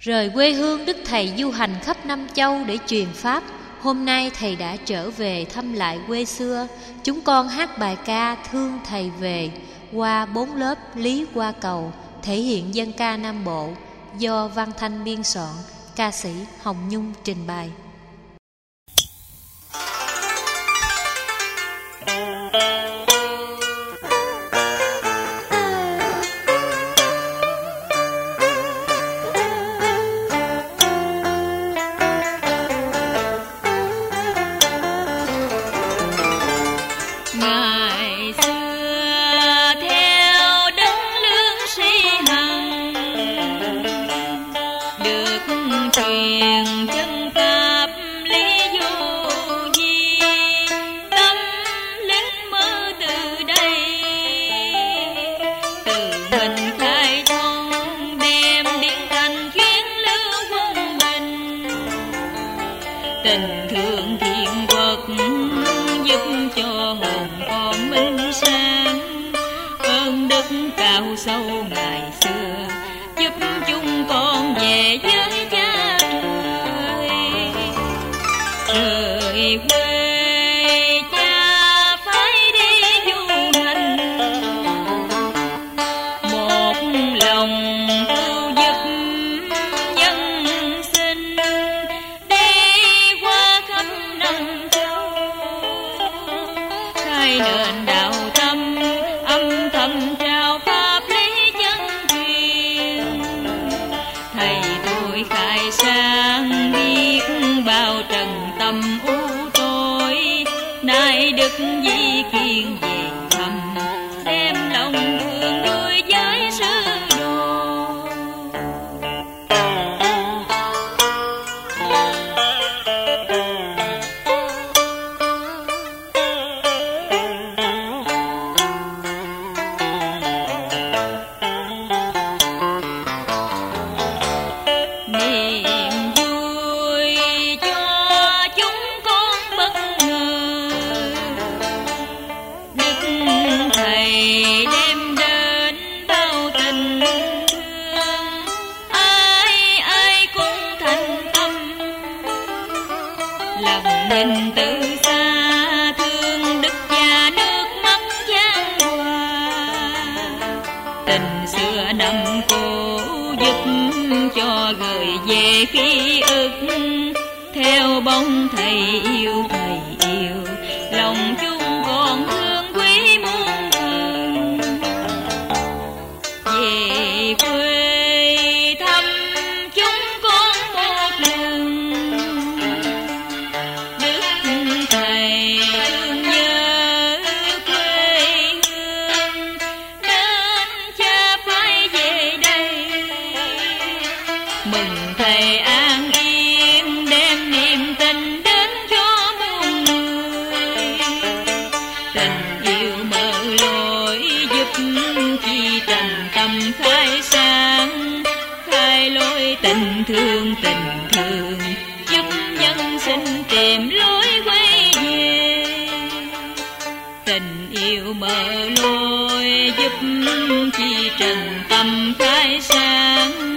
Rời quê hương đức thầy du hành khắp năm châu để truyền pháp. Hôm nay thầy đã trở về thăm lại quê xưa. Chúng con hát bài ca Thương Thầy Về qua 4 lớp Lý Qua Cầu, thể hiện dân ca Nam Bộ do Văn Thanh biên soạn, ca sĩ Hồng Nhung trình bày. Tình thương thiện vật giúp cho hồn con minh sáng, ơn đức cao sâu ngày xưa giúp chúng con về với cha trời. Rời quê cha phải đi du hành, một lòng cứu giúp nhân sinh, khai nền đạo tâm, âm thầm trao pháp lý chân truyền. Thầy tôi khai sáng biết bao trần tâm u tối, nay đức di kiên về thăm, đem lòng thương vui với sư đồ. Thầy đem đến bao tình thương, ai ai cũng thành tâm, lòng nhìn từ xa thương đức cha nước mắt chan hòa. Tình xưa năm cũ giúp cho gửi về ký ức, theo bóng thầy yêu lòng chúng còn thương quý muôn phần. Về quê thăm chúng con một lần, đức thầy thương nhớ quê hương, nên cha phải về đây. Mừng thầy an yên, đem niềm tình đến cho muôn người. Tình yêu mở lối giúp chi trần tâm khai sáng, khai lối tình thương giúp nhân sinh tìm lối quay về. Tình yêu mở lối giúp chi trần tâm khai sáng,